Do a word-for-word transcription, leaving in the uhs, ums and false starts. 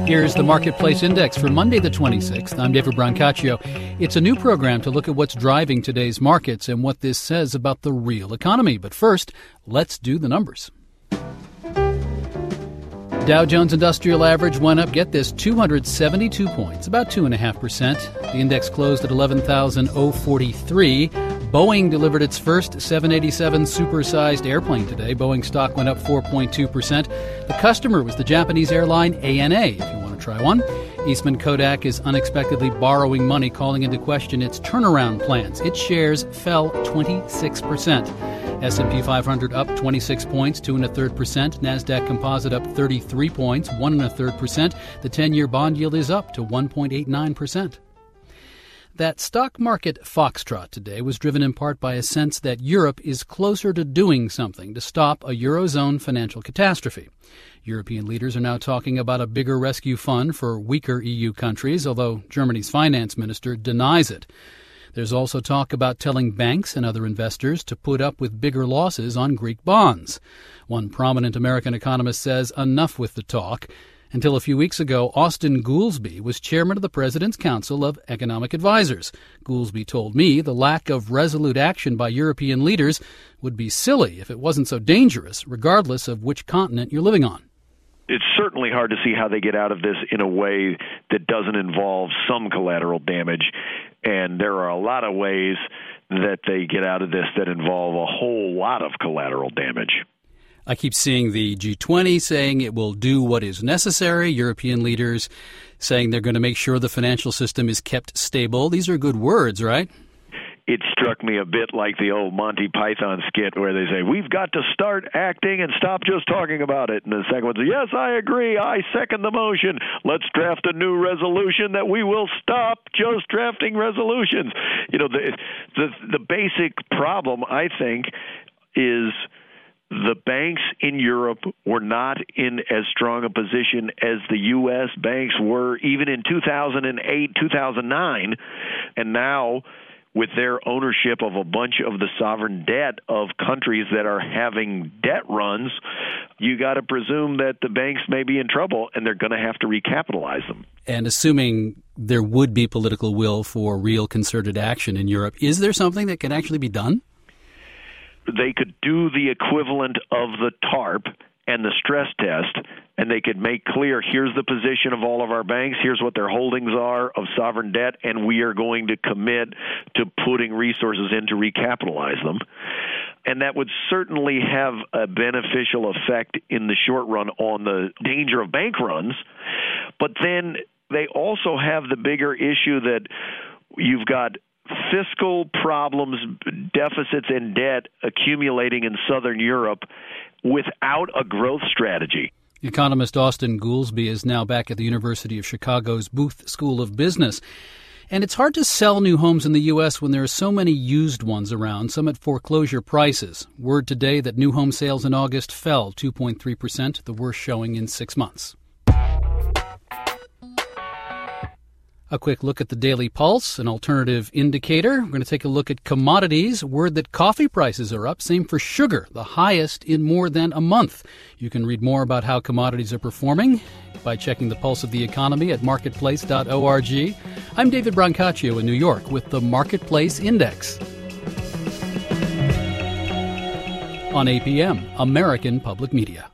Here's the Marketplace Index for Monday the twenty-sixth. I'm David Brancaccio. It's a new program to look at what's driving today's markets and what this says about the real economy. But first, let's do the numbers. Dow Jones Industrial Average went up, get this, two hundred seventy-two points, about two point five percent. The index closed at eleven thousand forty-three. Boeing delivered its first seven eighty-seven supersized airplane today. Boeing stock went up four point two percent. The customer was the Japanese airline A N A, if you want to try one. Eastman Kodak is unexpectedly borrowing money, calling into question its turnaround plans. Its shares fell twenty-six percent. S and P five hundred up twenty-six points, two and a third percent. NASDAQ Composite up thirty-three points, one and a third percent. The ten-year bond yield is up to one point eight nine percent. That stock market foxtrot today was driven in part by a sense that Europe is closer to doing something to stop a Eurozone financial catastrophe. European leaders are now talking about a bigger rescue fund for weaker E U countries, although Germany's finance minister denies it. There's also talk about telling banks and other investors to put up with bigger losses on Greek bonds. One prominent American economist says enough with the talk. Until a few weeks ago, Austin Goolsbee was chairman of the President's Council of Economic Advisers. Goolsbee told me the lack of resolute action by European leaders would be silly if it wasn't so dangerous, regardless of which continent you're living on. It's certainly hard to see how they get out of this in a way that doesn't involve some collateral damage. And there are a lot of ways that they get out of this that involve a whole lot of collateral damage. I keep seeing the G twenty saying it will do what is necessary, European leaders saying they're going to make sure the financial system is kept stable. These are good words, right? It struck me a bit like the old Monty Python skit where they say, we've got to start acting and stop just talking about it. And the second one says, yes, I agree. I second the motion. Let's draft a new resolution that we will stop just drafting resolutions. You know, the the, the basic problem, I think, is the banks in Europe were not in as strong a position as the U S banks were even in two thousand eight, two thousand nine. And now, with their ownership of a bunch of the sovereign debt of countries that are having debt runs, you got to presume that the banks may be in trouble and they're going to have to recapitalize them. And assuming there would be political will for real concerted action in Europe, is there something that can actually be done? They could do the equivalent of the TARP and the stress test, and they could make clear, here's the position of all of our banks, here's what their holdings are of sovereign debt, and we are going to commit to putting resources in to recapitalize them. And that would certainly have a beneficial effect in the short run on the danger of bank runs. But then they also have the bigger issue that you've got fiscal problems, deficits, and debt accumulating in Southern Europe without a growth strategy. Economist Austin Goolsbee is now back at the University of Chicago's Booth School of Business. And it's hard to sell new homes in the U S when there are so many used ones around, some at foreclosure prices. Word today that new home sales in August fell two point three percent, the worst showing in six months. A quick look at the Daily Pulse, an alternative indicator. We're going to take a look at commodities. Word that coffee prices are up. Same for sugar, the highest in more than a month. You can read more about how commodities are performing by checking the pulse of the economy at marketplace dot org. I'm David Brancaccio in New York with the Marketplace Index. On A P M, American Public Media.